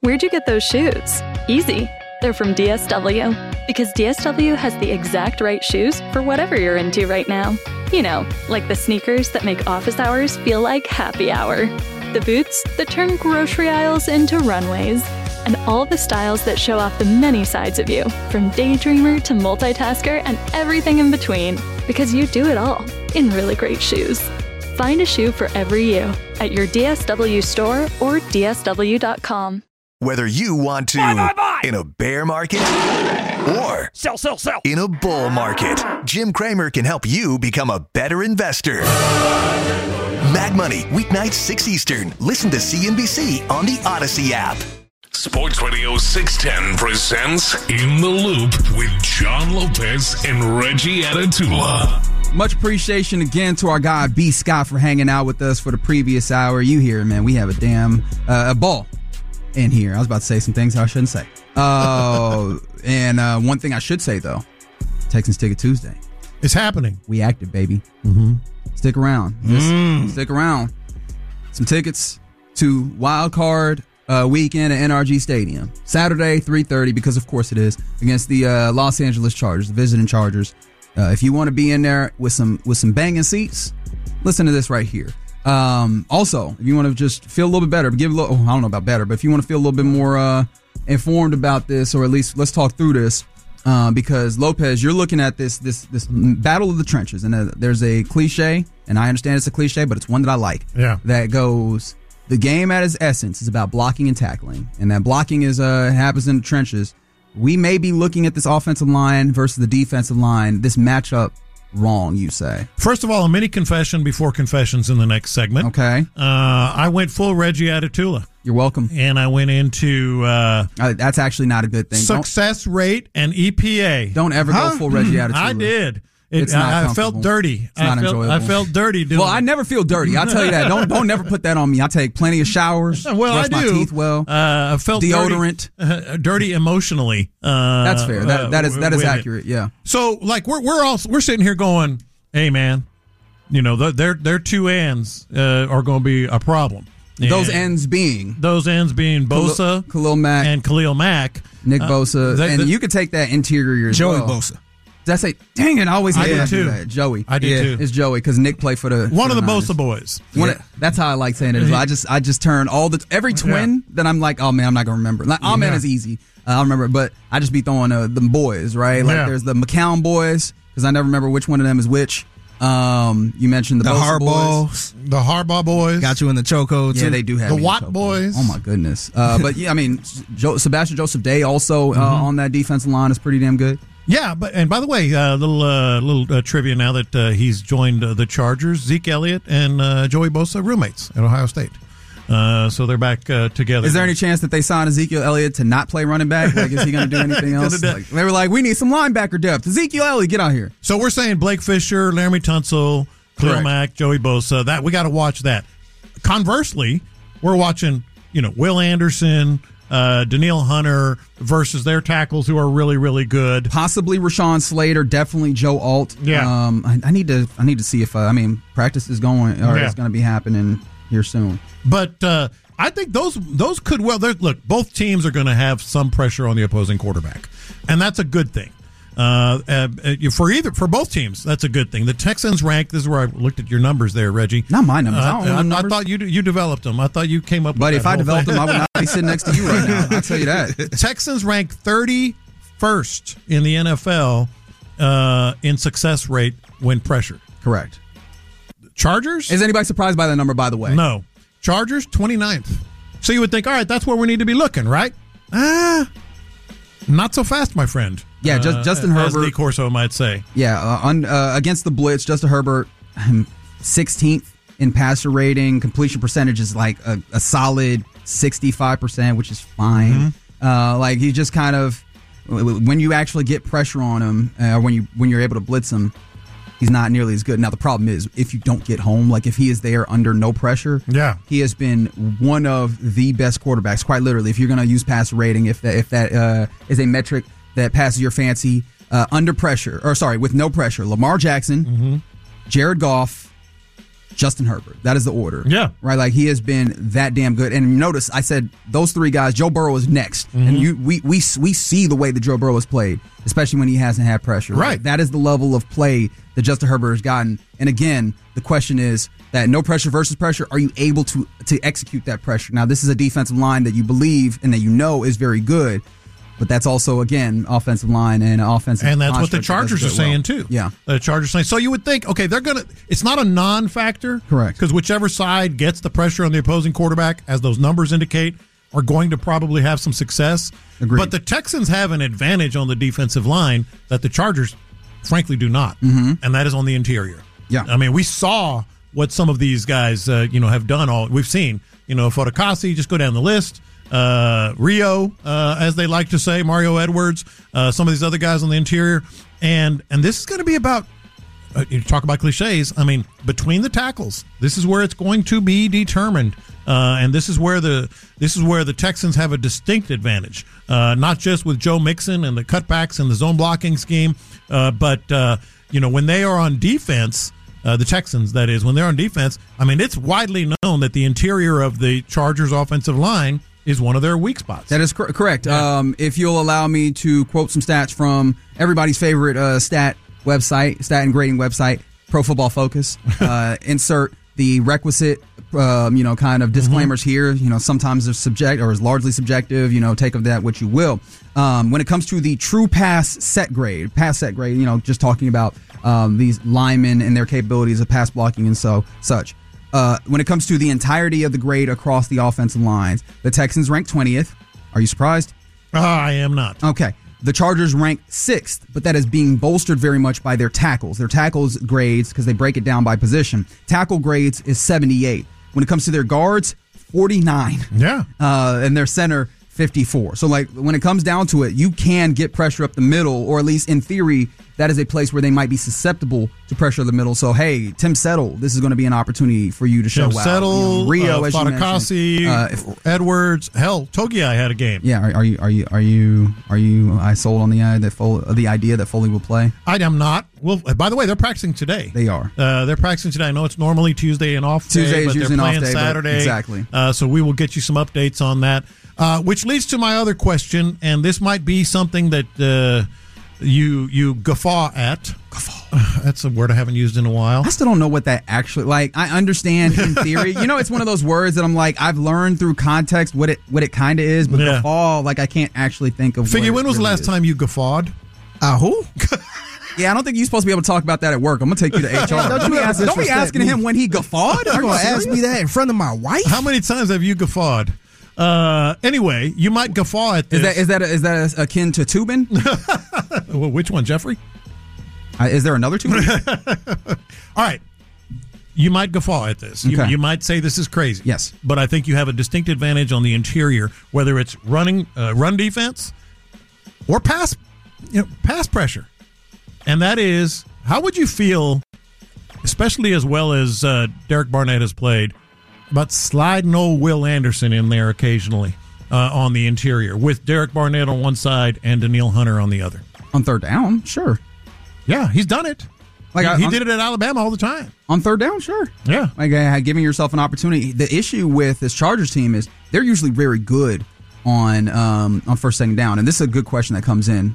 Where'd you get those shoes? Easy. They're from DSW. Because DSW has the exact right shoes for whatever you're into right now. You know, like the sneakers that make office hours feel like happy hour. The boots that turn grocery aisles into runways. And all the styles that show off the many sides of you, from daydreamer to multitasker and everything in between. Because you do it all in really great shoes. Find a shoe for every you at your DSW store or DSW.com. Whether you want to buy. In a bear market or Sell. in a bull market, Jim Cramer can help you become a better investor. Mad Money, weeknights 6 Eastern. Listen to CNBC on the Odyssey app. Sports Radio 610 presents In the Loop with John Lopez and Reggie Atatula. Much appreciation again to our guy B. Scott for hanging out with us for the previous hour. You hear, man, we have a damn a ball in here. I was about to say some things I shouldn't say. And one thing I should say, though, Texans Ticket Tuesday. It's happening. We active, baby. Mm-hmm. Stick around. Just stick around. Some tickets to Wild Card weekend at NRG Stadium. Saturday, 3:30, because of course it is, against the Los Angeles Chargers, the visiting Chargers. If you want to be in there with some banging seats, listen to this right here. Also, if you want to just feel a little bit better, I don't know about better, but if you want to feel a little bit more informed about this, or at least let's talk through this, because Lopez, you're looking at this battle of the trenches, and there's a cliche, and I understand it's a cliche, but it's one that I like. Yeah. That goes, the game at its essence is about blocking and tackling, and that blocking is happens in the trenches. We may be looking at this offensive line versus the defensive line, this matchup, wrong, you say? First of all, a mini confession before confessions in the next segment. Okay. I went full Reggie Atatula. You're welcome. And I went into that's actually not a good thing. Success rate and EPA. Don't ever go full Reggie Atatula. I did. I felt dirty. It's not enjoyable. I felt dirty doing it. I never feel dirty. I'll tell you that. Don't never put that on me. I take plenty of showers. Well, brush I do. My teeth well. I felt deodorant. Dirty emotionally. That's fair. That is accurate. Yeah. So like we're sitting here going, hey man, you know their two ends are going to be a problem. Those ends being Bosa, Khalil Mack, and Khalil Mack, Nick Bosa, and you could take that interior as Joey well. Bosa. Did I say? Dang it! I always I did do too. that. Joey. I did too. It's Joey because Nick played for the one of the Niners. Bosa boys. That's how I like saying it. I just turn every twin that I'm like, oh man, I'm not gonna remember. Like, man is easy. I'll remember, but I just be throwing the boys, right? Like there's the McCown boys because I never remember which one of them is which. You mentioned the Harbaughs, the Harbaugh boys got you in the chokehold. Yeah, they do have the Watt boys. Oh my goodness! But yeah, I mean, Sebastian Joseph Day also on that defensive line is pretty damn good. Yeah, and by the way, little trivia now that he's joined the Chargers. Zeke Elliott and Joey Bosa roommates at Ohio State. So they're back together. Is there any chance that they sign Ezekiel Elliott to not play running back? Like, is he going to do anything else? They were like, we need some linebacker depth. Ezekiel Elliott, get out here. So we're saying Blake Fisher, Laramie Tunsil, Khalil Mack, Joey Bosa. That we got to watch that. Conversely, we're watching, Will Anderson, Danielle Hunter versus their tackles who are really, really good. Possibly Rashawn Slater, definitely Joe Alt. Yeah. I need to see if practice is going or it's going to be happening here soon. But I think those could look. Both teams are going to have some pressure on the opposing quarterback, and that's a good thing. For both teams, that's a good thing. The Texans ranked. This is where I looked at your numbers there, Reggie. Not my numbers. I thought you developed them. I thought you came up. But with if I developed them, I would not be sitting next to you right now. I'll tell you that. Texans ranked 31st in the NFL in success rate when pressured. Correct. Chargers? Is anybody surprised by that number, by the way? No. Chargers, 29th. So you would think, all right, that's where we need to be looking, right? Not so fast, my friend. Yeah, Justin Herbert. As Lee Corso might say. Yeah, against the blitz, Justin Herbert, 16th in passer rating. Completion percentage is like a solid 65%, which is fine. Like, he just kind of, when you actually get pressure on him, when you're able to blitz him, he's not nearly as good. Now, the problem is, if you don't get home, like if he is there under no pressure, he has been one of the best quarterbacks, quite literally. If you're going to use passer rating, if that is a metric that passes your fancy, under pressure, with no pressure, Lamar Jackson, Jared Goff, Justin Herbert. That is the order. Yeah. Right? Like, he has been that damn good. And notice, I said those three guys, Joe Burrow is next. And we see the way that Joe Burrow has played, especially when he hasn't had pressure. Right. That is the level of play that Justin Herbert has gotten. And again, the question is that no pressure versus pressure, are you able to execute that pressure? Now, this is a defensive line that you believe and that you know is very good. But that's also, again, offensive line and offensive. And that's what the Chargers are saying, too. Yeah. The Chargers are saying. So you would think, okay, they're going to – it's not a non-factor. Correct. Because whichever side gets the pressure on the opposing quarterback, as those numbers indicate, are going to probably have some success. Agreed. But the Texans have an advantage on the defensive line that the Chargers, frankly, do not. And that is on the interior. Yeah. I mean, we saw what some of these guys, have done. We've seen, Fotokasi, just go down the list. Rio, as they like to say, Mario Edwards, some of these other guys on the interior. And this is going to be about, you talk about cliches, I mean, between the tackles, this is where it's going to be determined. And this is where the Texans have a distinct advantage, not just with Joe Mixon and the cutbacks and the zone blocking scheme, but when they are on defense, the Texans, that is, when they're on defense, I mean, it's widely known that the interior of the Chargers offensive line is one of their weak spots. That is correct. Yeah. If you'll allow me to quote some stats from everybody's favorite stat and grading website, Pro Football Focus, insert the requisite, kind of disclaimers here. Sometimes they're subject or is largely subjective. Take of that what you will. When it comes to the true pass set grade, just talking about these linemen and their capabilities of pass blocking and such. When it comes to the entirety of the grade across the offensive lines, the Texans rank 20th. Are you surprised? I am not. Okay. The Chargers rank 6th, but that is being bolstered very much by their tackles. Their tackles grades, because they break it down by position, tackle grades is 78. When it comes to their guards, 49. Yeah. And their center, 54. So, when it comes down to it, you can get pressure up the middle, or at least in theory, that is a place where they might be susceptible to pressure of the middle. So, hey, Tim Settle, this is going to be an opportunity for you to show Tim Settle, Rio, as Fotokasi, Edwards, hell, Togiai had a game. Yeah, are you I sold on the idea that Foley will play? I am not. Well, by the way, they're practicing today. They are. They're practicing today. I know it's normally Tuesday and off day, Tuesday is but usually they're playing an off day, Saturday. Exactly. So we will get you some updates on that. Which leads to my other question, and this might be something that you guffaw at. That's a word I haven't used in a while. I still don't know what that actually I understand in theory. It's one of those words that I'm I've learned through context what it kind of is, but guffaw, I can't actually think of. Figure, when was the last time you guffawed? Who? Yeah, I don't think you're supposed to be able to talk about that at work. I'm going to take you to HR. Don't be asking him when he guffawed. You're going to ask me that in front of my wife? How many times have you guffawed? Anyway, you might guffaw at this. Is that akin to tubing? Well, which one, Jeffrey? Is there another tubing? All right. You might guffaw at this. Okay. You might say this is crazy. Yes. But I think you have a distinct advantage on the interior, whether it's run defense or pass pressure. And that is, how would you feel, especially as well as Derek Barnett has played, about sliding old Will Anderson in there occasionally on the interior with Derek Barnett on one side and Danielle Hunter on the other? On third down, sure. Yeah, he's done it. He did it at Alabama all the time. On third down, sure. Yeah. Giving yourself an opportunity. The issue with this Chargers team is they're usually very good on first, second down. And this is a good question that comes in.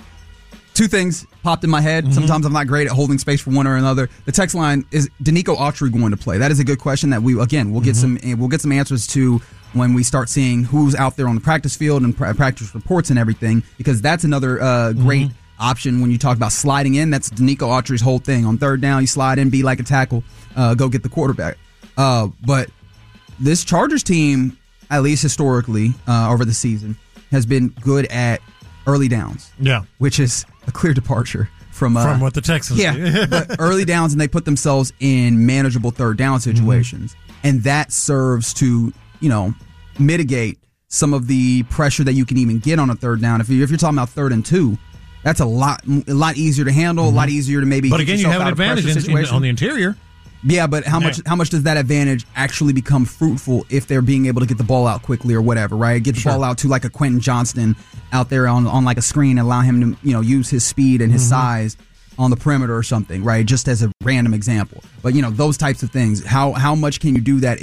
Two things popped in my head. Mm-hmm. Sometimes I'm not great at holding space for one or another. The text line is Danico Autry going to play? That is a good question that we'll get some answers to when we start seeing who's out there on the practice field and practice reports and everything, because that's another great option when you talk about sliding in. That's Danico Autry's whole thing. On third down, you slide in, be like a tackle, go get the quarterback. But this Chargers team, at least historically over the season, has been good at early downs. Yeah. Which is a clear departure from what the Texans do. But early downs, and they put themselves in manageable third down situations. And that serves to, mitigate some of the pressure that you can even get on a third down. If you're talking about 3rd and 2, that's a lot easier to handle, a lot easier to maybe. But again, you have an advantage on the interior. Yeah, but how much does that advantage actually become fruitful if they're being able to get the ball out quickly or whatever, right? Get the ball out to like a Quentin Johnston out there on like a screen and allow him to use his speed and his size on the perimeter or something, right? Just as a random example. But, those types of things, how much can you do that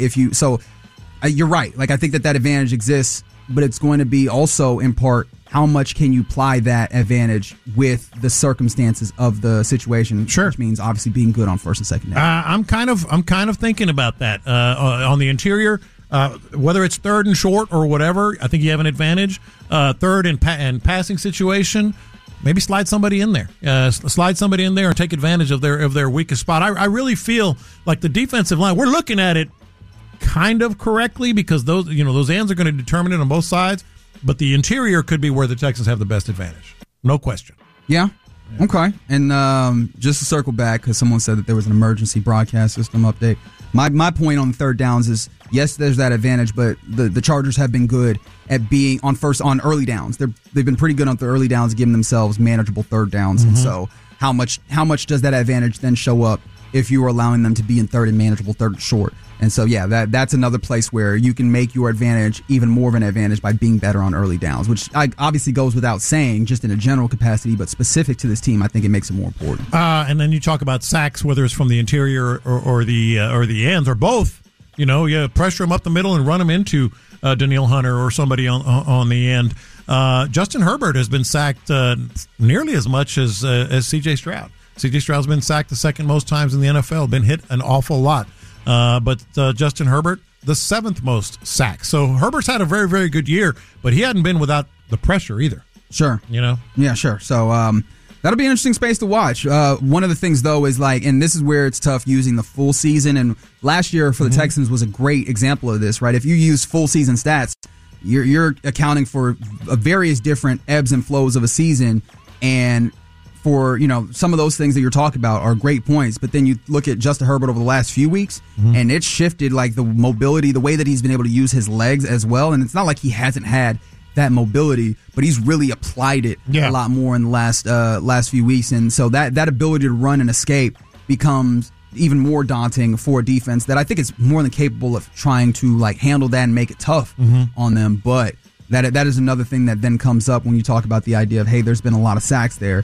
you're right. Like, I think that advantage exists, but it's going to be also in part, how much can you apply that advantage with the circumstances of the situation? Sure. Which means obviously being good on first and second down. I'm kind of thinking about that on the interior. Whether it's third and short or whatever, I think you have an advantage. Third and passing situation, maybe slide somebody in there. Slide somebody in there and take advantage of their weakest spot. I really feel like the defensive line, we're looking at it kind of correctly because those ends are going to determine it on both sides, but the interior could be where the Texans have the best advantage. No question. Yeah. Okay. And just to circle back, because someone said that there was an emergency broadcast system update. My point on third downs is, yes, there's that advantage, but the Chargers have been good at being on early downs. They've been pretty good on the early downs, giving themselves manageable third downs. Mm-hmm. And so how much does that advantage then show up if you are allowing them to be in third and manageable, third and short? And so, yeah, that's another place where you can make your advantage even more of an advantage by being better on early downs, which obviously goes without saying just in a general capacity, but specific to this team, I think it makes it more important. And then you talk about sacks, whether it's from the interior or the ends or both. You pressure them up the middle and run them into Danielle Hunter or somebody on the end. Justin Herbert has been sacked nearly as much as C.J. Stroud. C.J. Stroud's been sacked the second most times in the NFL, been hit an awful lot. But Justin Herbert, the seventh most sacks. So Herbert's had a very, very good year, but he hadn't been without the pressure either. Sure. Yeah, sure. So that'll be an interesting space to watch. One of the things, though, is and this is where it's tough using the full season. And last year for the Texans was a great example of this, right? If you use full season stats, you're accounting for various different ebbs and flows of a season. And for, some of those things that you're talking about are great points, but then you look at Justin Herbert over the last few weeks, and it's shifted, the mobility, the way that he's been able to use his legs as well. And it's not like he hasn't had that mobility, but he's really applied it a lot more in the last few weeks. And so that ability to run and escape becomes even more daunting for a defense that I think is more than capable of trying to handle that and make it tough on them. But that is another thing that then comes up when you talk about the idea of, hey, there's been a lot of sacks there.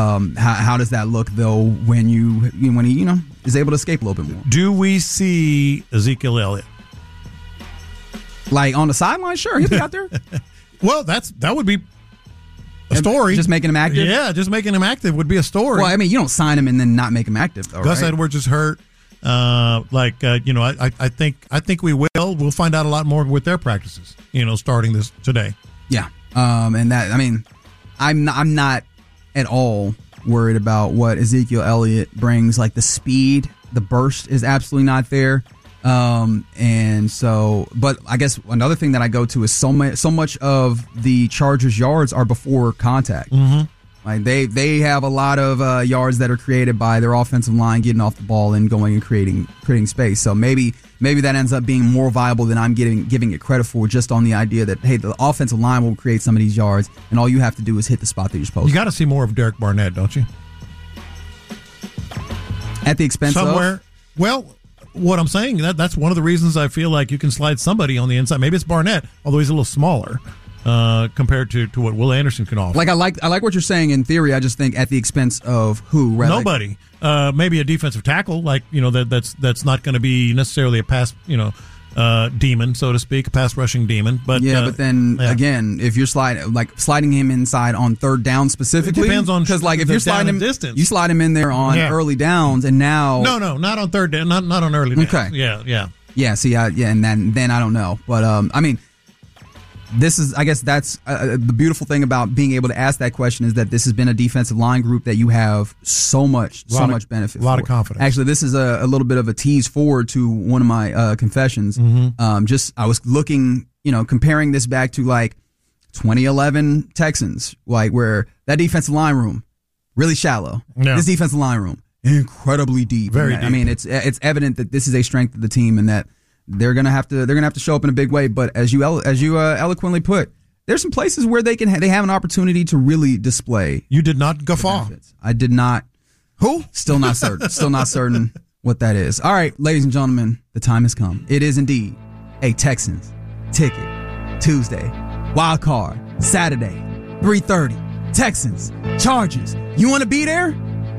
How does that look though when he is able to escape a little bit more? Do we see Ezekiel Elliott on the sideline? Sure, he'll be out there. Well, that would be a story. Just making him active? Yeah, just making him active would be a story. Well, I mean, you don't sign him and then not make him active, though, Gus Edwards is hurt. I think we will. We'll find out a lot more with their practices, starting this today. Yeah. And that, I mean, I'm not at all worried about what Ezekiel Elliott brings. The speed, the burst is absolutely not there. And so, but I guess another thing that I go to is so much of the Chargers' yards are before contact. Mm-hmm. They have a lot of yards that are created by their offensive line getting off the ball and going and creating space. So maybe that ends up being more viable than I'm giving it credit for, just on the idea that, hey, the offensive line will create some of these yards, and all you have to do is hit the spot that you're supposed to. You got to see more of Derek Barnett, don't you? At the expense of? Well, what I'm saying, that's one of the reasons I feel like you can slide somebody on the inside. Maybe it's Barnett, although he's a little smaller compared to what Will Anderson can offer. I like what you're saying in theory. I just think at the expense of who? Right? Nobody. Maybe a defensive tackle, that's not going to be necessarily a pass, demon, so to speak, a pass rushing demon. But but then again, if you're sliding him inside on third down specifically, it depends on because if you're sliding him distance, you slide him in there on early downs, and now no, not on third down, not on early downs. Okay, yeah. See, and then I don't know, but I mean. I guess that's the beautiful thing about being able to ask that question is that this has been a defensive line group that you have so much benefit. A lot of confidence. Actually, this is a little bit of a tease forward to one of my confessions. Mm-hmm. I was looking, comparing this back to 2011 Texans, where that defensive line room really shallow. Yeah. This defensive line room incredibly deep. Very deep. I mean, it's evident that this is a strength of the team and that. They're gonna have to show up in a big way, but as you eloquently put, there's some places where they have an opportunity to really display. You did not guffaw. I did not. Who? Still not certain. Still not certain what that is. All right, ladies and gentlemen, the time has come. It is indeed a Texans Ticket Tuesday, wild card Saturday, 3:30. Texans, Chargers. You want to be there?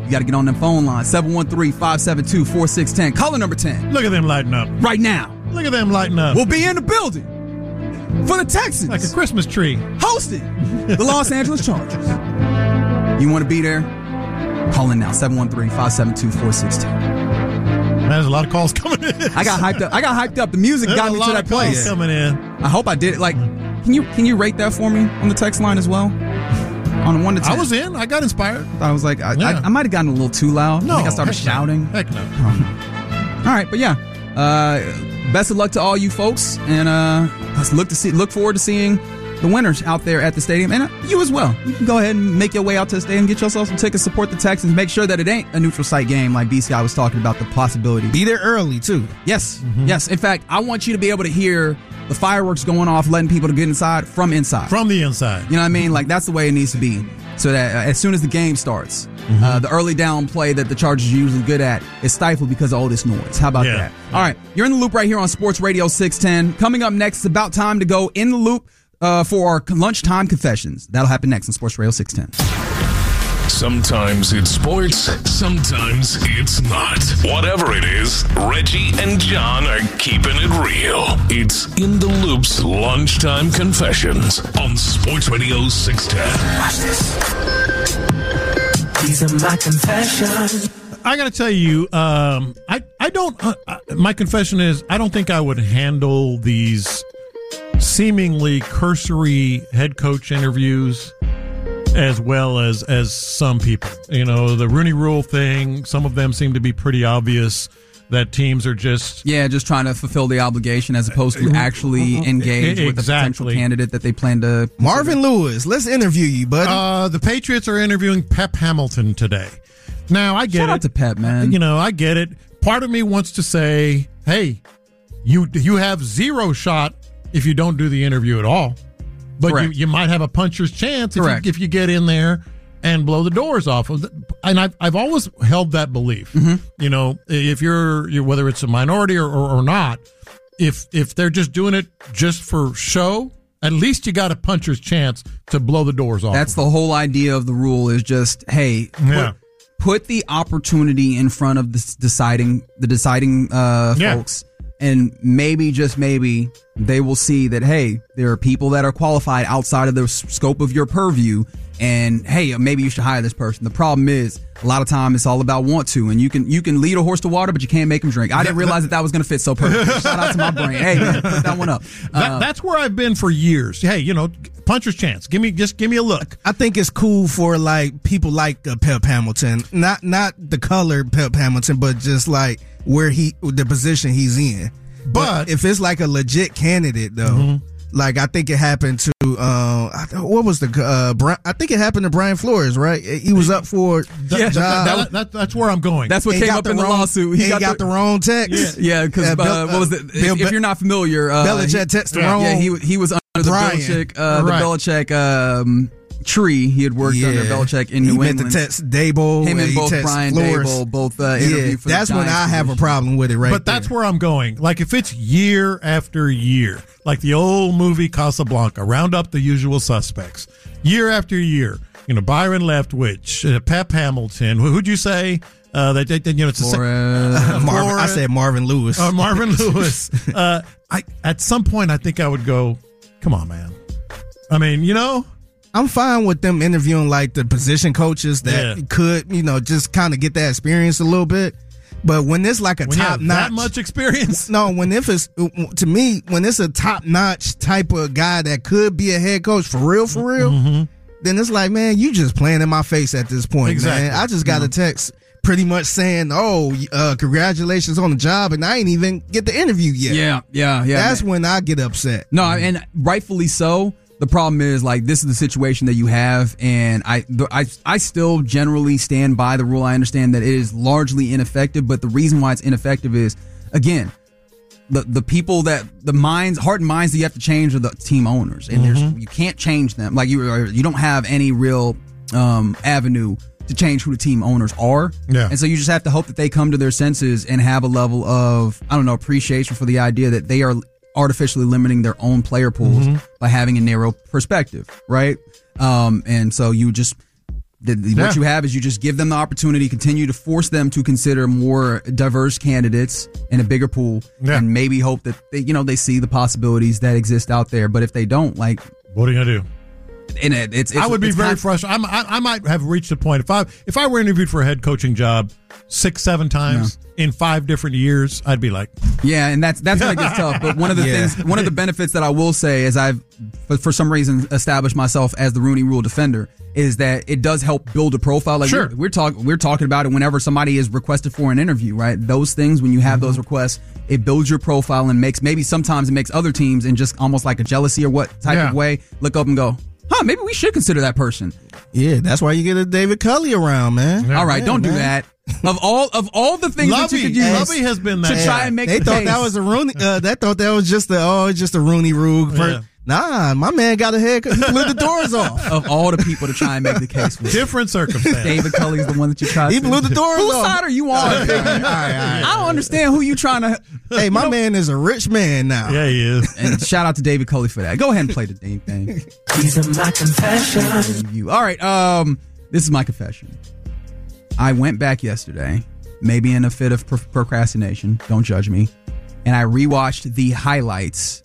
You got to get on them phone lines. 713-572-4610. Caller number 10. Look at them lighting up. Right now. Look at them lighting up. We'll be in the building for the Texans. Like a Christmas tree. Hosting the Los Angeles Chargers. You want to be there? Call in now. 713-572-4610. Man, there's a lot of calls coming in. I got hyped up. The music There's got me to that place. Coming in. I hope I did it. Like, can you rate that for me on the text line as well? On a 1 to 10. I was in. I got inspired. I was like, I might have gotten a little too loud. No, I think I started shouting. Heck no. All right, but yeah. Best of luck to all you folks, and let's look forward to seeing the winners out there at the stadium, and you as well. You can go ahead and make your way out to the stadium, get yourself some tickets, support the Texans, make sure that it ain't a neutral site game like BCI was talking about the possibility. Be there early, too. Yes, yes. In fact, I want you to be able to hear the fireworks going off, letting people to get inside from inside. From the inside. You know what I mean? Like, that's the way it needs to be. So that as soon as the game starts, the early down play that the Chargers are usually good at is stifled because of all this noise. How about that? All right, you're in the loop right here on Sports Radio 610. Coming up next, it's about time to go in the loop for our lunchtime confessions. That'll happen next on Sports Radio 610. Sometimes it's sports, sometimes it's not. Whatever it is, Reggie and John are keeping it real. It's In the Loop's Lunchtime Confessions on Sports Radio 610. Watch this. These are my confessions. I got to tell you, I don't. My confession is, I don't think I would handle these seemingly cursory head coach interviews as well as some people. You know, the Rooney Rule thing, some of them seem to be pretty obvious that teams are just trying to fulfill the obligation as opposed to actually engage with the potential candidate that they plan to. Marvin Lewis, let's interview you, buddy. The Patriots are interviewing Pep Hamilton today. Now, I get Shout out to Pep, man. You know, I get it. Part of me wants to say, hey, you have zero shot if you don't do the interview at all. But you might have a puncher's chance if you get in there and blow the doors off. And I've always held that belief. You know, if you're whether it's a minority or not, if they're just doing it just for show, at least you got a puncher's chance to blow the doors off. That's the whole idea of the rule is just, hey, put the opportunity in front of the deciding folks. And maybe, just maybe, they will see that, hey, there are people that are qualified outside of the scope of your purview. And, hey, maybe you should hire this person. The problem is, a lot of time it's all about want to. And you can lead a horse to water, but you can't make him drink. I didn't realize that was going to fit so perfectly. Shout out to my brain. Hey, man, put that one up. That's where I've been for years. Hey, you know, puncher's chance. Give me a look. I think it's cool for, like, people like Pep Hamilton. Not the color Pep Hamilton, but just, like, the position he's in. But if it's like a legit candidate, though, like I think it happened to what was I think it happened to Brian Flores, right? He was up for job. That's where I'm going. That's what came up in the lawsuit. He got the wrong text. Yeah, because what was it? If you're not familiar, Belichick texted the wrong. Yeah, he was under the Belichick tree. He had worked under Belichick in New England. He meant to text Dable. Him and both Brian Flores. Dable both interviewed for that's the when I have a problem with it, right? But that's where I'm going. Like if it's year after year, like the old movie Casablanca, round up the usual suspects, year after year. You know, Byron Leftwich, Pep Hamilton. Who'd you say? It's I said Marvin Lewis. Marvin Lewis. At some point, I think I would go, come on, man. I mean, you know. I'm fine with them interviewing like the position coaches that could, you know, just kind of get that experience a little bit. But when it's like a top notch, that much experience, when it's a top notch type of guy that could be a head coach for real, then it's like, man, you just playing in my face at this point, man. I just got a text pretty much saying, congratulations on the job, and I ain't even get the interview yet. Yeah. That's when I get upset. No, and rightfully so. The problem is, like, this is the situation that you have, and I still generally stand by the rule. I understand that it is largely ineffective, but the reason why it's ineffective is, again, the people that heart and minds that you have to change are the team owners, and you can't change them. Like you don't have any real avenue to change who the team owners are, and so you just have to hope that they come to their senses and have a level of appreciation for the idea that they are artificially limiting their own player pools by having a narrow perspective, right? And so you just What you have is you just give them the opportunity, continue to force them to consider more diverse candidates in a bigger pool, and maybe hope that they see the possibilities that exist out there. But if they don't, like, what are you gonna do? And I would be very frustrated. I might have reached a point if I were interviewed for a head coaching job 6-7 times in 5 different years, I'd be like, yeah, and that's when it gets tough. But one of the things, one of the benefits that I will say is I've for some reason established myself as the Rooney Rule defender is that it does help build a profile. Like we're talking about it whenever somebody is requested for an interview, right? Those things, when you have those requests, it builds your profile and sometimes it makes other teams in just almost like a jealousy or what type of way look up and go, maybe we should consider that person. Yeah, that's why you get a David Culley around, man. All right, don't do that. Of all the things that you could use, Lovey has been that. To try and make they the thought case. that was a Rooney. They thought that was just a Rooney Rule. Nah, my man got a haircut. He blew the doors off. Of all the people to try and make the case for different circumstances, David Culley's the one that you tried. He blew the doors off. Whose side are you on? All right. I don't understand who you trying to. Hey, my man is a rich man now. Yeah, he is. And shout out to David Culley for that. Go ahead and play the dang thing. These are my confessions. All right, this is my confession. I went back yesterday, maybe in a fit of procrastination. Don't judge me. And I rewatched the highlights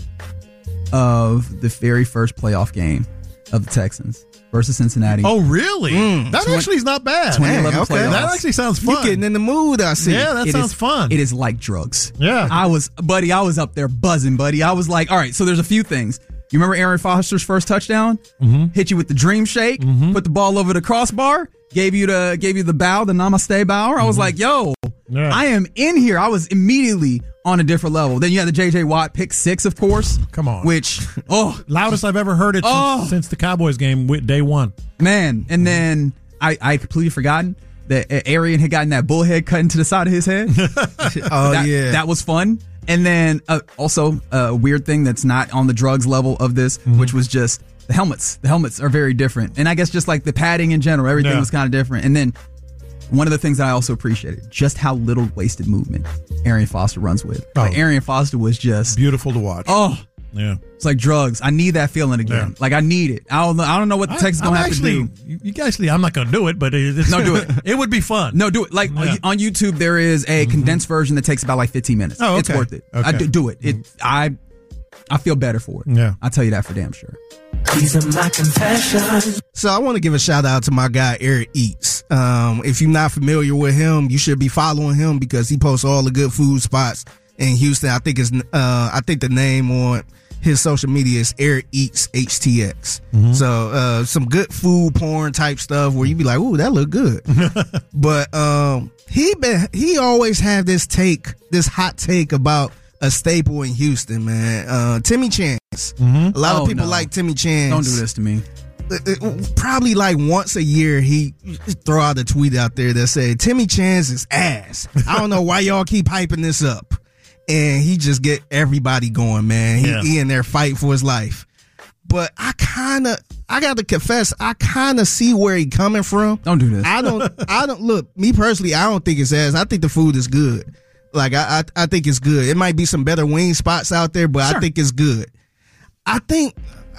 of the very first playoff game of the Texans versus Cincinnati. Oh, really? That actually is not bad. 2011 playoffs. That actually sounds fun. You getting in the mood, I see. Yeah, that sounds fun. It is like drugs. Yeah. I was up there buzzing, buddy. I was like, all right, so there's a few things. You remember Aaron Foster's first touchdown? Hit you with the dream shake, put the ball over the crossbar, gave you the bow, the namaste bow. I was like, yo, I am in here. I was immediately on a different level. Then you had the J.J. Watt pick 6, of course. Come on. Which, loudest I've ever heard it since the Cowboys game, day 1. Man, and then I completely forgotten that Arian had gotten that bullhead cut into the side of his head. That was fun. And then also a weird thing that's not on the drugs level of this, which was just the helmets. The helmets are very different. And I guess just like the padding in general, everything was kind of different. And then one of the things that I also appreciated, just how little wasted movement Arian Foster runs with. Like Arian Foster was just beautiful to watch. Oh, yeah. It's like drugs. I need that feeling again. Like I need it. I don't know what the Texans gonna have to do. You guys, I'm not gonna do it, but no, do it. It would be fun. No, do it. Like on YouTube, there is a condensed version that takes about like 15 minutes. Oh, okay. It's worth it. Okay. I do it. I feel better for it. Yeah, I'll tell you that for damn sure. These are my confessions. So I want to give a shout out to my guy Eric Eats. If you're not familiar with him, you should be following him because he posts all the good food spots in Houston. I think the name on his social media is Eric Eats HTX. So some good food porn type stuff where you be like, ooh, that look good. But he always have this hot take about a staple in Houston, man. Timmy Chance. A lot of people like Timmy Chance. Don't do this to me. Probably like once a year he throw out a tweet out there that said Timmy Chance is ass. I don't know why y'all keep hyping this up. And he just get everybody going, man. He in there fighting for his life. But I got to confess, I kind of see where he coming from. Don't do this. I don't look, me personally, I don't think it's ass. I think the food is good. Like I think it's good. It might be some better wing spots out there, but I think it's good. I think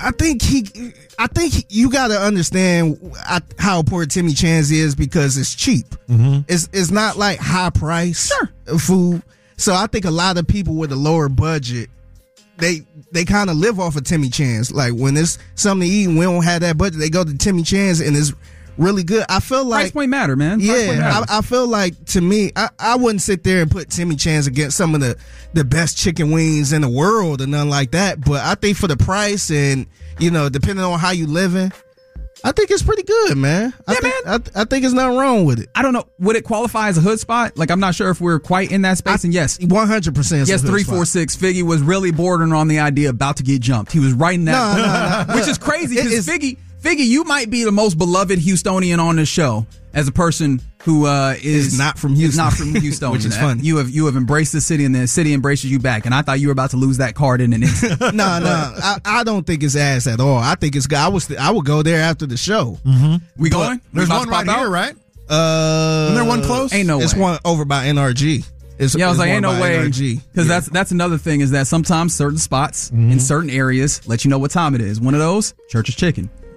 you got to understand how important Timmy Chance is because it's cheap. It's not like high price food. So I think a lot of people with a lower budget, they kind of live off of Timmy Chance. Like when it's something to eat and we don't have that budget, they go to Timmy Chance and it's really good. I feel like price point matter, man. I feel like to me, I wouldn't sit there and put Timmy Chance against some of the best chicken wings in the world or nothing like that. But I think for the price and depending on how you living, I think it's pretty good, man. I think there's nothing wrong with it. I don't know. Would it qualify as a hood spot? Like, I'm not sure if we're quite in that space. And yes, 100%. Yes, 346. Figgy was really bordering on the idea about to get jumped. He was writing that, no. Which is crazy because Figgy, you might be the most beloved Houstonian on this show as a person who is not from Houston. Not from Houston, which is funny. You have embraced the city, and the city embraces you back. And I thought you were about to lose that card in an instant. No, I don't think it's ass at all. I think it's good. I would go there after the show. We going? There's one right here, right? Isn't there one close? Ain't no way. It's one over by NRG. I was like, ain't no way. Because that's another thing is that sometimes certain spots in certain areas let you know what time it is. One of those, Church's Chicken.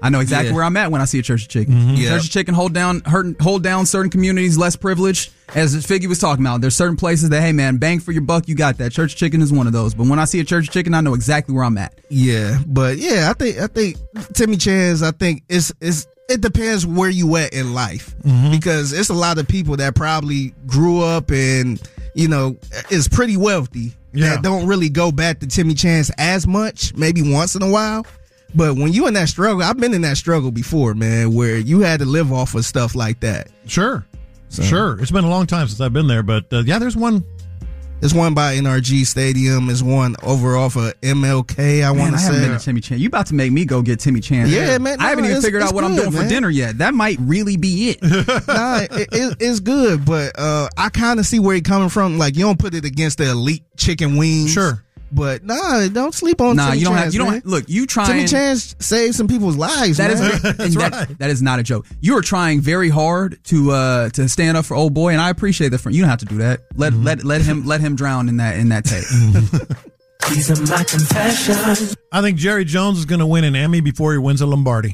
I know exactly where I'm at when I see a Church of Chicken. Church of Chicken hold down certain communities less privileged. As Figgy was talking about, there's certain places that, hey man, bang for your buck, you got that. Church of Chicken is one of those. But when I see a Church of Chicken, I know exactly where I'm at. Yeah, but I think Timmy Chan's. I think it depends where you at in life, because it's a lot of people that probably grew up and is pretty wealthy that don't really go back to Timmy Chan's as much, maybe once in a while. But when you in that struggle, I've been in that struggle before, man, where you had to live off of stuff like that. Sure. It's been a long time since I've been there, but there's one. There's one by NRG Stadium. There's one over off of MLK, I want to say. I haven't been to Timmy Chan. You about to make me go get Timmy Chan. Yeah, man. I haven't even figured out what I'm doing for dinner yet. That might really be it. It's good, but I kind of see where you're coming from. Like, you don't put it against the elite chicken wings. Sure. But don't sleep on Timmy you don't Chan's, have. Look, you trying. Timmy Chan's saved some people's lives. That man. is right. That is not a joke. You are trying very hard to stand up for old boy, and I appreciate that. You don't have to do that. Let him drown in that tape. These are my confessions. I think Jerry Jones is going to win an Emmy before he wins a Lombardi.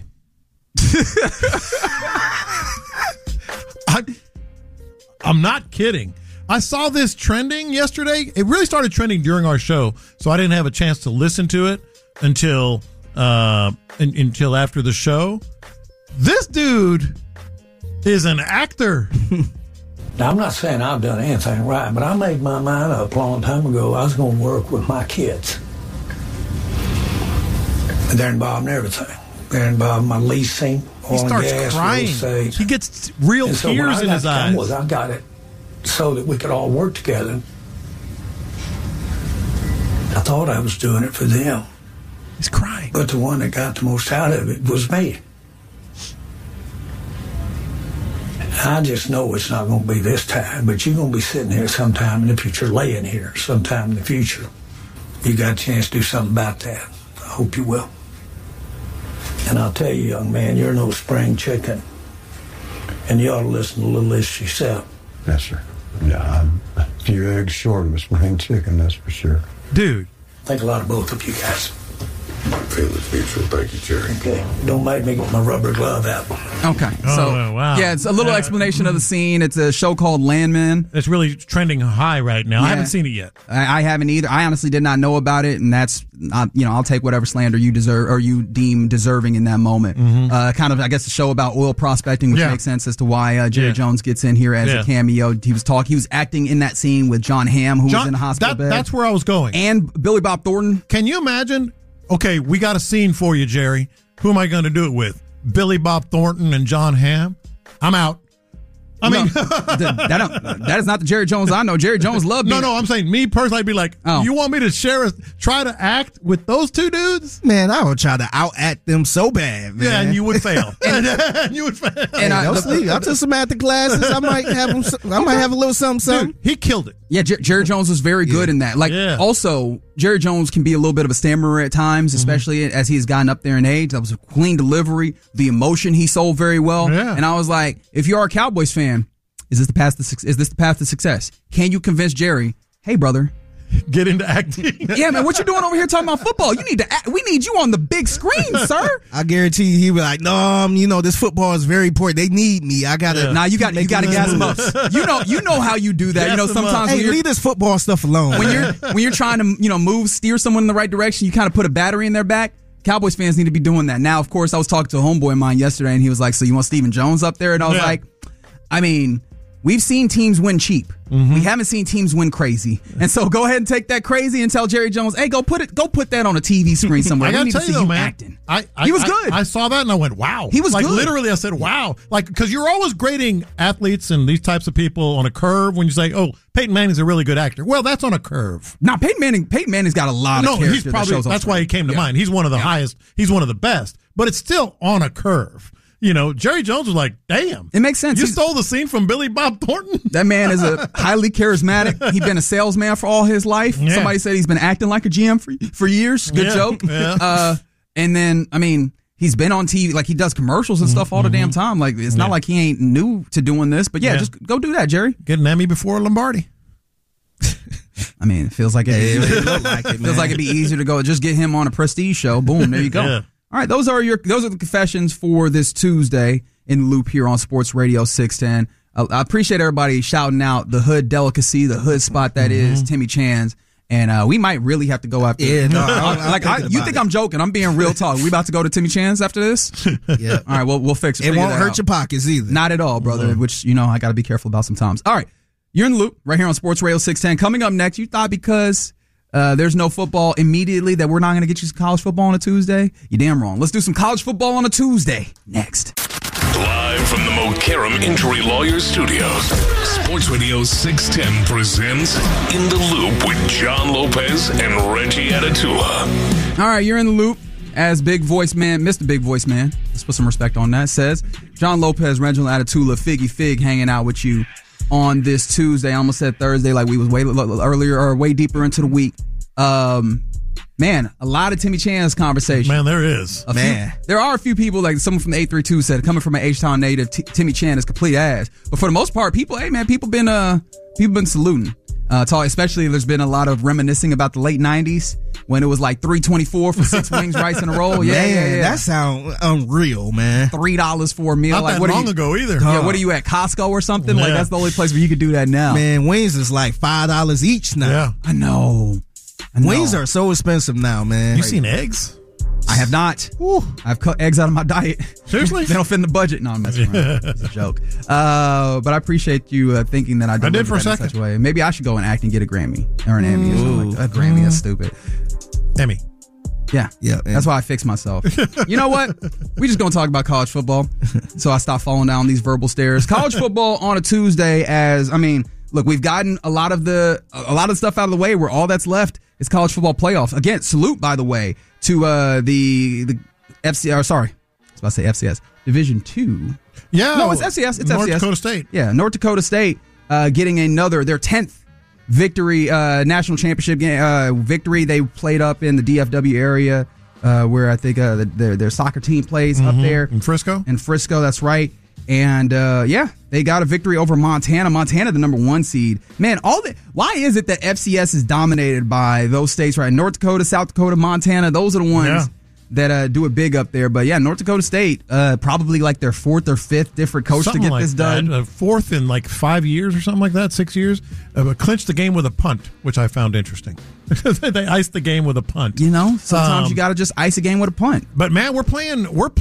I'm not kidding. I saw this trending yesterday. It really started trending during our show, so I didn't have a chance to listen to it until after the show. This dude is an actor. Now, I'm not saying I've done anything right, but I made my mind up a long time ago I was going to work with my kids. And they're involved in everything. They're involved in my leasing, oil and gas, he starts crying. real estate. He gets real tears in his eyes. I got it so that we could all work together. I thought I was doing it for them. He's crying. But the one that got the most out of it was me. I just know it's not going to be this time, but you're going to be sitting here sometime in the future, laying here sometime in the future. You got a chance to do something about that. I hope you will. And I'll tell you, young man, you're no spring chicken. And you ought to listen to Little Liz yourself. Yes, sir. Yeah, I'm a few eggs short of a spring chicken, that's for sure. Dude. I think a lot of both of you guys. My feelings mutual. Thank you, Jerry. Okay. Don't make me get my rubber glove out. Okay. So, wow. Yeah, it's a little explanation of the scene. It's a show called Landman. It's really trending high right now. I haven't seen it yet. I haven't either. I honestly did not know about it, and that's, I'll take whatever slander you deserve or you deem deserving in that moment. Kind of, I guess, a show about oil prospecting, which makes sense as to why Jerry Jones gets in here as a cameo. He was acting in that scene with John Hamm, who was in the hospital bed. That's where I was going. And Billy Bob Thornton. Can you imagine? Okay, we got a scene for you, Jerry. Who am I going to do it with? Billy Bob Thornton and John Hamm? I'm out. I mean, that is not the Jerry Jones I know. Jerry Jones loved me. No, I'm saying me personally, I'd be like, you want me to try to act with those two dudes? Man, I would try to out-act them so bad, man. Yeah, and you would fail. You would fail. And I took some math classes. I might have a little something. Dude, he killed it. Yeah, Jerry Jones was very good in that. Also, Jerry Jones can be a little bit of a stammerer at times, especially as he's gotten up there in age. That was a clean delivery. The emotion he sold very well. Yeah. And I was like, if you are a Cowboys fan, is this the path to success? Can you convince Jerry, hey, brother, get into acting? Yeah, man, what you doing over here talking about football? You need to act. We need you on the big screen, sir. I guarantee you, he was like, no, this football is very important. They need me. I gotta. Yeah. Nah, you got to gas them up. You know how you do that. Sometimes hey, leave this football stuff alone. When you're trying to steer someone in the right direction, you kind of put a battery in their back. Cowboys fans need to be doing that. Now, of course, I was talking to a homeboy of mine yesterday, and he was like, so you want Stephen Jones up there? And I was like, I mean, we've seen teams win cheap. We haven't seen teams win crazy. And so go ahead and take that crazy and tell Jerry Jones, hey, go put that on a TV screen somewhere. I gotta tell you though, man, acting. He was good. I saw that and I went, wow. He was good. Literally, I said, wow. Because you're always grading athletes and these types of people on a curve when you say, oh, Peyton Manning's a really good actor. Well, that's on a curve. Now, Peyton Manning's got a lot of character. He's probably, that's why he came to mind. He's one of the highest. He's one of the best. But it's still on a curve. Jerry Jones was like, damn. It makes sense. You stole the scene from Billy Bob Thornton? That man is a highly charismatic. He's been a salesman for all his life. Yeah. Somebody said he's been acting like a GM for years. Good joke. Yeah. And then, I mean, he's been on TV. Like, he does commercials and stuff all the damn time. Like, it's not like he ain't new to doing this. But, just go do that, Jerry. Get an Emmy before Lombardi. I mean, it feels like it. Feels like it'd be easier to go. Just get him on a prestige show. Boom, there you go. All right, those are the confessions for this Tuesday in the Loop here on Sports Radio 610. I appreciate everybody shouting out the hood delicacy, the hood spot that is Timmy Chan's. And we might really have to go after. Yeah, no, you think I'm joking? I'm being real talk. We about to go to Timmy Chan's after this? Yeah. All right, we'll fix it. It won't hurt your pockets either. Not at all, brother. Which I got to be careful about sometimes. All right, you're in the Loop right here on Sports Radio 610. Coming up next, you thought because there's no football immediately that we're not going to get you some college football on a Tuesday? You're damn wrong. Let's do some college football on a Tuesday next. Live from the Mokaram Injury Lawyers Studios, Sports Radio 610 presents In the Loop with John Lopez and Reggie Atatula. All right, you're in the Loop as Big Voice Man, Mr. Big Voice Man. Let's put some respect on that. Says John Lopez, Reginald Atatula, Figgy Fig hanging out with you on this Tuesday. I almost said Thursday like we was way earlier or way deeper into the week. Man, a lot of Timmy Chan's conversation. Man, there is. There are a few people, like someone from the 832 said, coming from an H-Town native, Timmy Chan is complete ass. But for the most part, people been saluting. Especially there's been a lot of reminiscing about the late 90s when it was like $3.24 for 6 wings, rice, and a roll. Yeah. That sounds unreal, man. $3 for a meal. Not that long ago either. Yeah, what are you at, Costco or something? Yeah. Like that's the only place where you could do that now. Man, wings is like $5 each now. Yeah. I know. Wings are so expensive now, man. You seen eggs? I have not. Woo. I've cut eggs out of my diet. Seriously? They don't fit in the budget. No, I'm messing around. It's a joke. But I appreciate you thinking that I did for a second. In such a way. Maybe I should go and act and get a Grammy or an Emmy or something like that. A Grammy, that's stupid. Emmy. Yeah. That's why I fix myself. You know what? We just gonna talk about college football. So I stop falling down these verbal stairs. College football on a Tuesday look, we've gotten a lot of the stuff out of the way where all that's left is college football playoffs. Again, salute, by the way, to the FCS. Sorry, I was about to say FCS Division II. Yeah, no, it's FCS. It's North FCS. Dakota State. Yeah, North Dakota State getting their 10th victory, national championship game victory. They played up in the DFW area where I think their soccer team plays up there in Frisco. In Frisco, that's right. And they got a victory over Montana. Montana, the number 1 seed. Man, why is it that FCS is dominated by those states, right? North Dakota, South Dakota, Montana. Those are the ones that do it big up there. But yeah, North Dakota State, probably like their 4th or 5th different coach something to get like this done. 4th in like 5 years or something like that, 6 years. Clinched the game with a punt, which I found interesting. They iced the game with a punt. Sometimes you got to just ice a game with a punt. But man, we're playing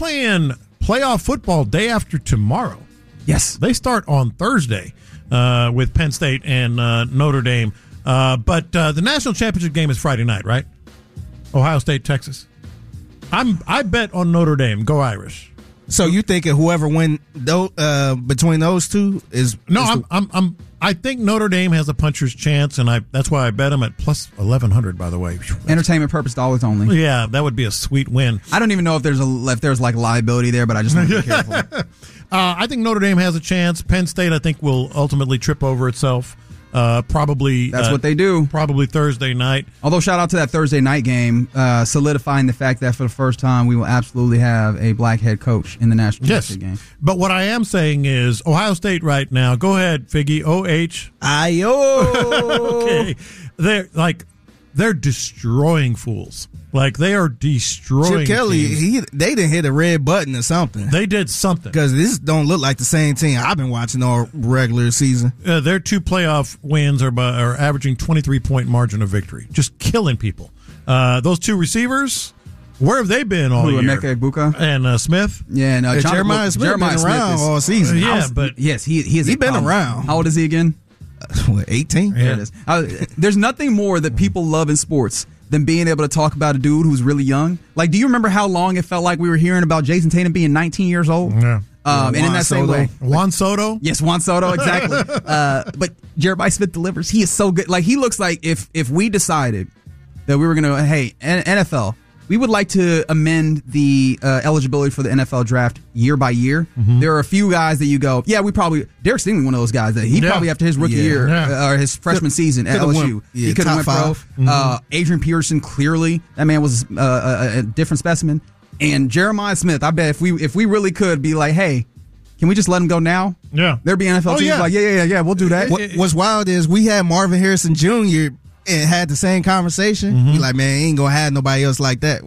playoff football day after tomorrow. Yes. They start on Thursday with Penn State and Notre Dame. But the national championship game is Friday night, right? Ohio State, Texas. I bet on Notre Dame. Go Irish. So you thinking whoever win between those two is I think Notre Dame has a puncher's chance, and that's why I bet them at plus 1,100. By the way, entertainment purpose dollars only. Yeah, that would be a sweet win. I don't even know if there's like liability there, but I just want to be careful. I think Notre Dame has a chance. Penn State, I think, will ultimately trip over itself. Probably that's what they do. Probably Thursday night. Although shout out to that Thursday night game, solidifying the fact that for the first time we will absolutely have a black head coach in the national championship game. But what I am saying is Ohio State right now. Go ahead, Figgy. Okay, they're destroying fools. Like they are destroying. Chip Kelly, they didn't hit a red button or something. They did something because this don't look like the same team I've been watching all regular season. Their 2 playoff wins are averaging 23-point margin of victory, just killing people. Those 2 receivers, where have they been all year? Emeka Egbuka and Smith. Yeah, no, Jeremiah Smith been around all season. Yeah, but yes, he's been around. How old is he again? 18. There it is. There's nothing more that people love in sports than being able to talk about a dude who's really young. Like, do you remember how long it felt like we were hearing about Jason Tatum being 19 years old? Yeah. And in that same way, Juan Soto. Yes, Juan Soto, exactly. But Jeremiah Smith delivers. He is so good. Like, he looks like if we decided that we were going to, hey, NFL, we would like to amend the eligibility for the NFL draft year by year. Mm-hmm. There are a few guys that you go, yeah, Derek Stingley, one of those guys that he probably after his rookie year or his freshman season at LSU, he could have went pro. Mm-hmm. Adrian Peterson, clearly, that man was a different specimen. And Jeremiah Smith, I bet if we really could be like, hey, can we just let him go now? Yeah. There'd be NFL teams like, yeah, we'll do that. What's wild is we had Marvin Harrison Jr. and had the same conversation. Mm-hmm. He like, man, ain't gonna have nobody else like that. Whoop.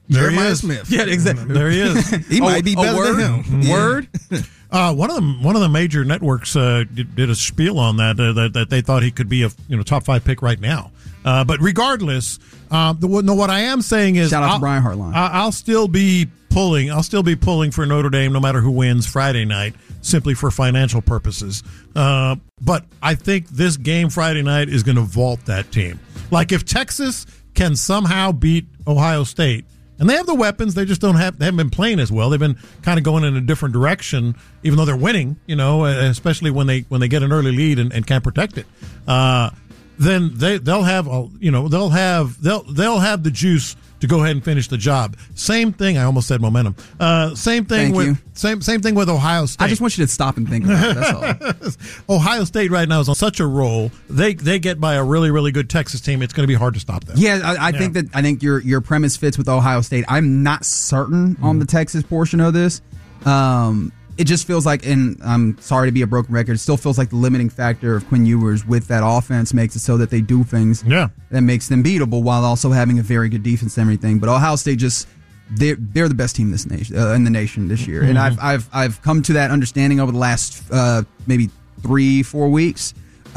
There Jeremiah he is. Smith. Yeah, exactly. There he is. He might be better than him. Yeah. Word. One of the major networks did a spiel on that they thought he could be a top 5 pick right now. But regardless, what I am saying is, shout out to Brian Hartline. I'll still be pulling for Notre Dame no matter who wins Friday night, simply for financial purposes. But I think this game Friday night is going to vault that team. Like if Texas can somehow beat Ohio State, and they have the weapons, they just they haven't been playing as well. They've been kind of going in a different direction, even though they're winning. Especially when they get an early lead and can't protect it. Then they'll have the juice to go ahead and finish the job. Same thing. I almost said momentum. Same thing same thing with Ohio State. I just want you to stop and think about it. That's all. Ohio State right now is on such a roll. They get by a really, really good Texas team. It's going to be hard to stop them. Yeah, I think your premise fits with Ohio State. I'm not certain on the Texas portion of this. It just feels like, and I'm sorry to be a broken record, it still feels like the limiting factor of Quinn Ewers with that offense makes it so that they do things that makes them beatable while also having a very good defense and everything. But Ohio State they're the best team in the nation this year, and I've come to that understanding over the last maybe 3-4 weeks,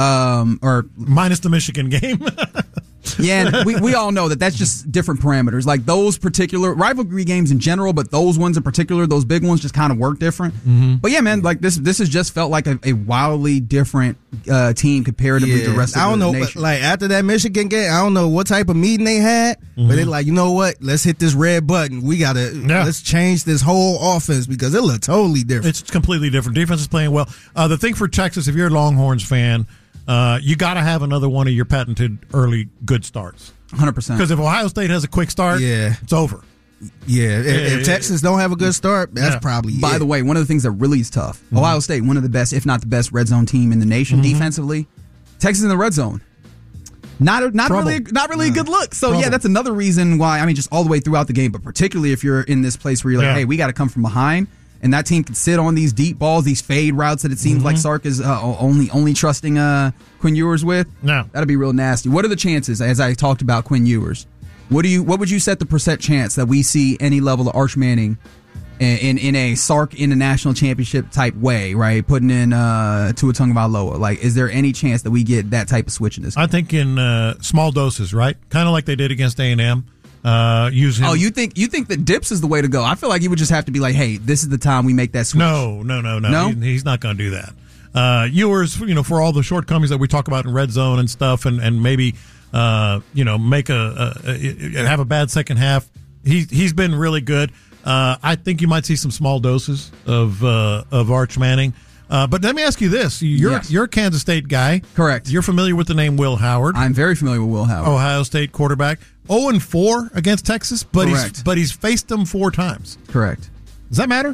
or minus the Michigan game. Yeah, and we all know that's just different parameters. Like those particular rivalry games in general, but those ones in particular, those big ones just kind of work different. Mm-hmm. But yeah, man, like this has just felt like a wildly different team comparatively to the rest of the nation. I don't know, like after that Michigan game, I don't know what type of meeting they had, but they're like, you know what? Let's hit this red button. We gotta let's change this whole offense because it looked totally different. It's completely different. Defense is playing well. The thing for Texas, if you're a Longhorns fan, you got to have another one of your patented early good starts. 100%. Because if Ohio State has a quick start, it's over. Yeah, if Texas don't have a good start, that's probably By the way, one of the things that really is tough, Ohio State, one of the best, if not the best, red zone team in the nation defensively. Texas in the red zone. Not really a good look. So, yeah, that's another reason why, I mean, just all the way throughout the game, but particularly if you're in this place where you're like, hey, we got to come from behind. And that team can sit on these deep balls, these fade routes that it seems like Sark is only trusting Quinn Ewers with. No, that'd be real nasty. What are the chances, as I talked about Quinn Ewers? What would you set the percent chance that we see any level of Arch Manning in a Sark in the national championship type way, right? Putting in Tua Tagovailoa. Like, is there any chance that we get that type of switch in this game? I think in small doses, right? Kind of like they did against A&M. Use him. Oh, you think that dips is the way to go? I feel like you would just have to be like, hey, this is the time we make that switch. No. He's not going to do that. Ewers, for all the shortcomings that we talk about in red zone and stuff, and maybe make have a bad second half. He's been really good. I think you might see some small doses of Arch Manning. But let me ask you this: you're a Kansas State guy, correct? You're familiar with the name Will Howard. I'm very familiar with Will Howard, Ohio State quarterback. 0-4 against Texas, but he's faced them 4 times. Correct. Does that matter?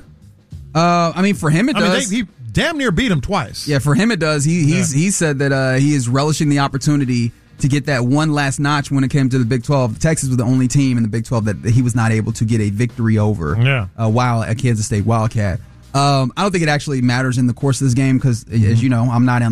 I mean, for him it does. He damn near beat him twice. Yeah, for him it does. He said that he is relishing the opportunity to get that one last notch when it came to the Big 12. Texas was the only team in the Big 12 that he was not able to get a victory over. While at Kansas State Wildcat. I don't think it actually matters in the course of this game because, as you know, I'm not on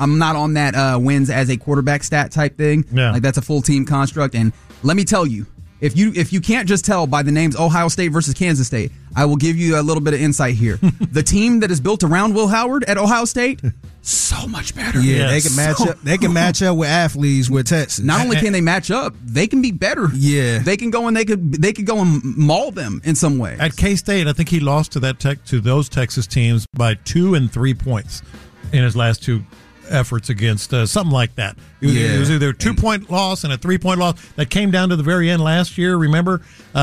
that wins as a quarterback stat type thing. Yeah. Like that's a full team construct. And let me tell you, if you can't just tell by the names Ohio State versus Kansas State, I will give you a little bit of insight here. The team that is built around Will Howard at Ohio State, so much better. Yeah, they can match up. They can match up with athletes with Texas. Not only can they match up, they can be better. Yeah, they can go and they could go and maul them in some way. At K-State, I think he lost to those Texas teams by 2 and 3 points in his last 2 efforts against something like that. It was either a 2-point loss and a 3-point loss that came down to the very end last year. Remember?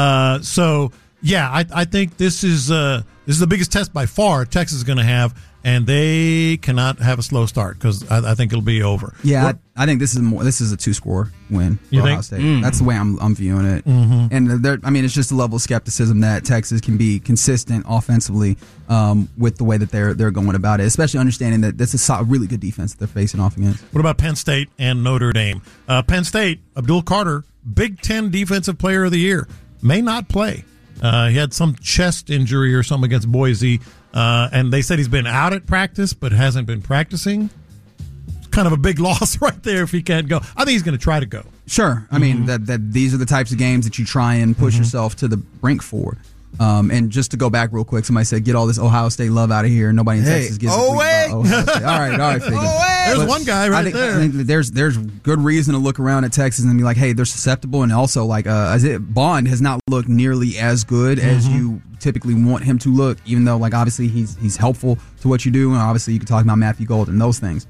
I think this is the biggest test by far Texas is going to have, and they cannot have a slow start because I think it'll be over. Yeah, I think this is a 2-score win for Ohio State. That's the way I'm viewing it. And it's just a level of skepticism that Texas can be consistent offensively with the way that they're going about it, especially understanding that this is a really good defense that they're facing off against. What about Penn State and Notre Dame? Penn State, Abdul Carter, Big Ten Defensive Player of the Year, may not play. He had some chest injury or something against Boise, and they said he's been out at practice but hasn't been practicing. kind of a big loss right there if he can't go. I think he's going to try to go. Sure. I mean, that these are the types of games that you try and push yourself to the brink for. And just to go back real quick, somebody said, get all this Ohio State love out of here. Nobody in Texas gives a bleep about Ohio State. All right, figure. There's one guy right there. I think there's good reason to look around at Texas and be like, hey, they're susceptible. And also, like, Bond has not looked nearly as good as you typically want him to look, even though, like, obviously he's helpful to what you do. And obviously you can talk about Matthew Gold and those things.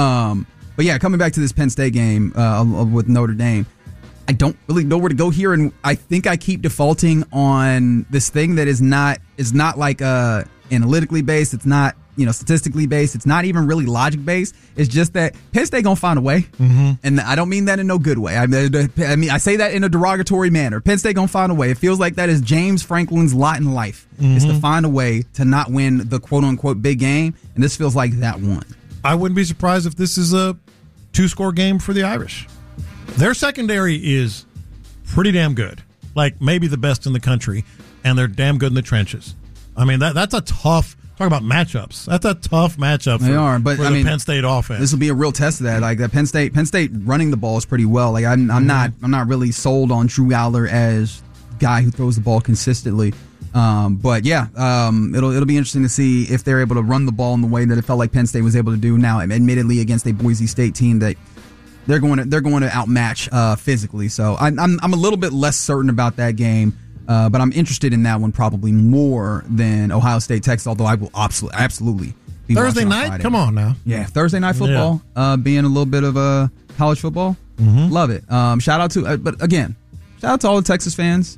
But yeah, coming back to this Penn State game with Notre Dame, I don't really know where to go here, and I think I keep defaulting on this thing that is not like analytically based. It's not statistically based. It's not even really logic based. It's just that Penn State gonna find a way, and I don't mean that in no good way. I mean I say that in a derogatory manner. Penn State gonna find a way. It feels like that is James Franklin's lot in life is to find a way to not win the quote unquote big game, and this feels like that one. I wouldn't be surprised if this is a 2-score game for the Irish. Their secondary is pretty damn good, like maybe the best in the country, and they're damn good in the trenches. I mean, that's a tough, talk about matchups. That's a tough matchup for the Penn State offense. This will be a real test of that. Like that Penn State running the ball is pretty well. Like I'm not really sold on Drew Aller as guy who throws the ball consistently. But yeah, it'll be interesting to see if they're able to run the ball in the way that it felt like Penn State was able to do now, admittedly against a Boise State team that they're going to outmatch physically. So I'm a little bit less certain about that game, but I'm interested in that one probably more than Ohio State Texas. Although I will absolutely be Thursday night. Friday. Come on now, yeah, Thursday night football, being a little bit of college football, love it. Shout out to all the Texas fans.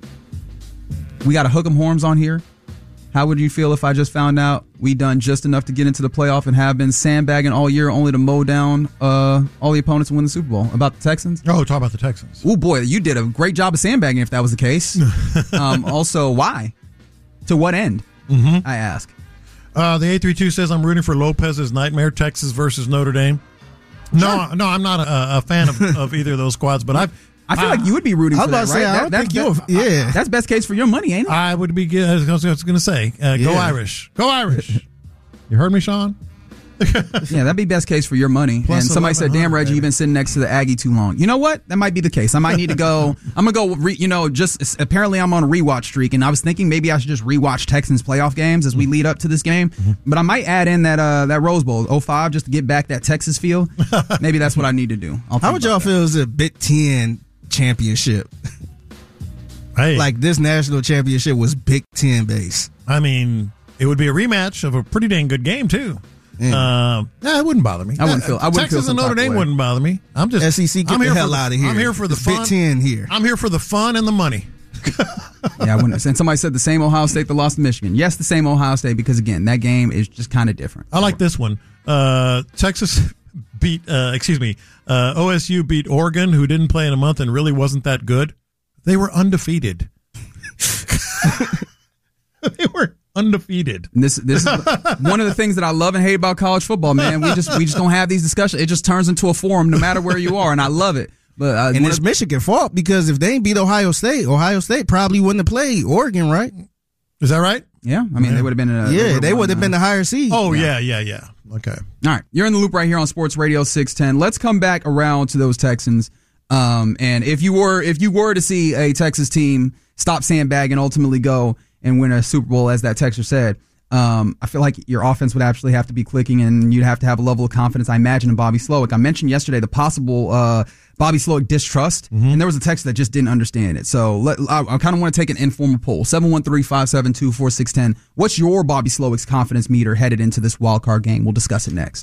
We got a Hook 'em Horns on here. How would you feel if I just found out we done just enough to get into the playoff and have been sandbagging all year only to mow down all the opponents and win the Super Bowl? About the Texans? Oh, talk about the Texans. Oh, boy, you did a great job of sandbagging if that was the case. Also, why? To what end? I ask. The 832 says, I'm rooting for Lopez's nightmare, Texas versus Notre Dame. No, I'm not a fan of either of those squads, but I feel like you would be rooting for that, right? That's best case for your money, ain't it? I would be. I was going to say, go Irish. Go Irish. You heard me, Sean? Yeah, that'd be best case for your money. Plus and somebody said, damn, Reggie, you've been sitting next to the Aggie too long. You know what? That might be the case. I might need to go. I'm going to go, apparently I'm on a rewatch streak, and I was thinking maybe I should just rewatch Texans playoff games as we lead up to this game. But I might add in that Rose Bowl, 05, just to get back that Texas feel. Maybe that's what I need to do. How would y'all feel as a Big Ten championship? Like this national championship was Big Ten based. I mean, it would be a rematch of a pretty dang good game too. Yeah, it wouldn't bother me. I wouldn't feel Texas and Notre Dame wouldn't bother me. I'm just SEC. Get the hell out of here. I'm here for the fun. Big Ten here. I'm here for the fun and the money. Yeah, I wouldn't. And somebody said the same Ohio State that lost to Michigan. Yes, the same Ohio State because again, that game is just kind of different. I like this one. Texas beat. OSU beat Oregon, who didn't play in a month and really wasn't that good. They were undefeated. They were undefeated. And this is one of the things that I love and hate about college football, man. We just don't have these discussions. It just turns into a forum no matter where you are, and I love it. But and it's Michigan's fault because if they ain't beat Ohio State probably wouldn't have played Oregon, right? Is that right? Yeah, I mean they would have been they would have been the higher seed. Oh yeah. Okay. All right, you're in the loop right here on Sports Radio 610. Let's come back around to those Texans. And if you were to see a Texas team stop sandbag and ultimately go and win a Super Bowl, as that texter said, I feel like your offense would actually have to be clicking, and you'd have to have a level of confidence, I imagine, in Bobby Slowick. I mentioned yesterday the possible Bobby Slowick distrust, and there was a texter that just didn't understand it. So I kind of want to take an informal poll. 713-572-4610. What's your Bobby Slowick's confidence meter headed into this wild card game? We'll discuss it next.